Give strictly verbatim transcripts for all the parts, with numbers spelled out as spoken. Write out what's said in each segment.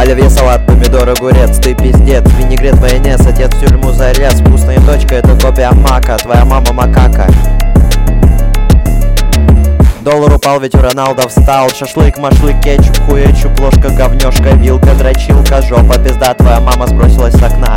Оливье, салат, помидор, огурец, ты пиздец, винегрет, майонез, отец в тюрьму зарез. Вкусная точка, это копия мака, твоя мама макака. Доллар упал, ведь у Роналда встал. Шашлык, машлык, кетчуп, хуечуп, ложка, говнёшка, вилка, дрочилка, жопа, пизда, твоя мама сбросилась с окна.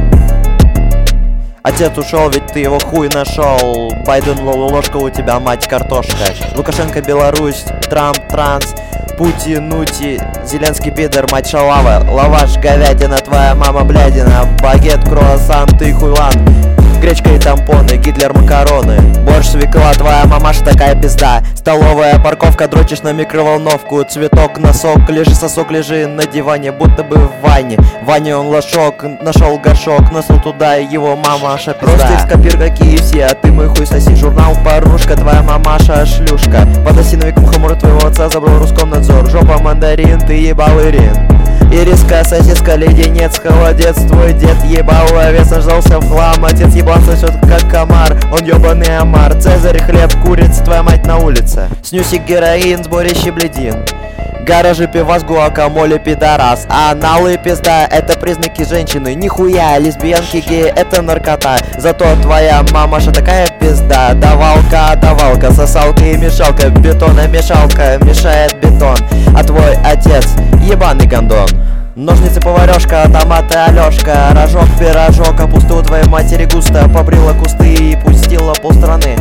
Отец ушел, ведь ты его хуй нашел. Байден ложка, у тебя мать картошка. Лукашенко Беларусь, Трамп транс, Путин нути, Зеленский пидор, мать шалава. Лаваш, говядина, твоя мама блядина. Багет, круассан, ты хуйлан. Гречка и тампоны, Гитлер макароны. Борщ, свекла, твоя мамаша такая пизда. Столовая парковка, дрочишь на микроволновку. Цветок, носок, лежи сосок, лежи на диване, будто бы в ванне. В ванне он лошок, нашел горшок, носил туда его мамаша пизда. Ростик, копирка, ки эф си, а ты мой хуй соси. Журнал порнушка, твоя мамаша шлюшка. Под осиновиком хмуро твоего отца забрал Роскомнадзор. Жопа мандарин, ты ебал ирин. Ириска, сосиска, леденец, холодец. Твой дед ебал овец, наждался в хлам. Отец ебал сосет как комар, он ебаный омар. Цезарь, хлеб, курица, твоя мать на улице. Снюсик, героин, сборище бледин. Гаражи, пивас, гуакамоле, пидорас. Аналы, пизда, это признаки женщины. Нихуя, лесбиянки, геи, это наркота. Зато твоя мамаша такая пизда. Давалка, давалка, сосалка и мешалка. Бетономешалка мешает бетон. А твой отец ебаный гондон. Ножницы, поварешка, томаты, Алешка. Рожок, пирожок, капусту твоей матери густо. Побрила кусты и пустила полстраны.